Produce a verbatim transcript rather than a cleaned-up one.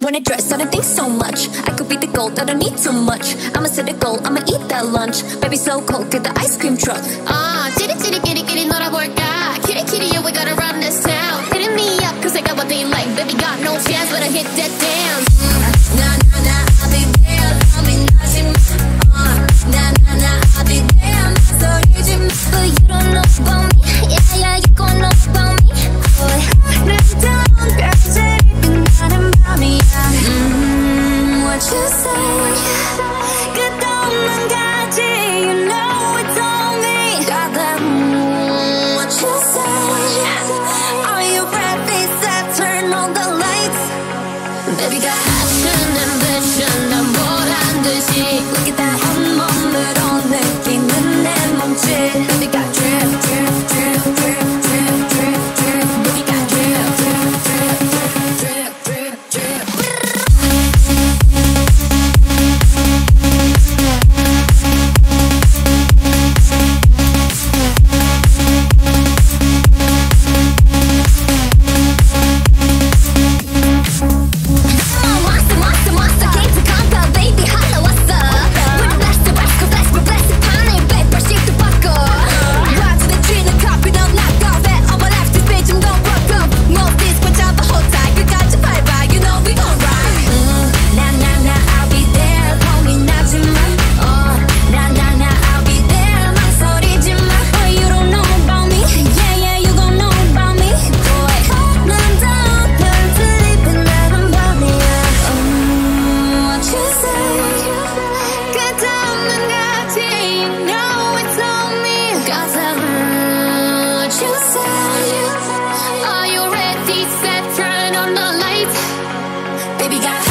When I dress, I don't think so much. I could be the gold, I don't need too much. I'ma set a goal, I'ma eat that lunch. Baby so cold, get the ice cream truck. 아, 찌릿찌릿 끼리끼리 놀아볼까. 키리키리, yeah, we gotta run this town. Hitting me up, cause I got what they like. Baby got no chance, but I hit that dance. Nah, nah, nah, I'll be there. Tell me nothing. Uh, nah, nah, nah, I'll be there. So you just, but you don't know about me. Yeah, yeah, you gon' know about me. Boy, 난 down, girl, say you got about me. Mm, what you say? 끝없는 가지, you know it's on me. Got that, mm, what you say? Are you ready? Set, turn on the lights. Baby got passion, ambition, 난 보란 듯이. Look at that 온몸으로 느끼는 내 몸짓. Baby got drip, drip, drip, drip, drip, drip, drip. Baby got drip, drip, drip, drip, drip, drip, drip. Baby got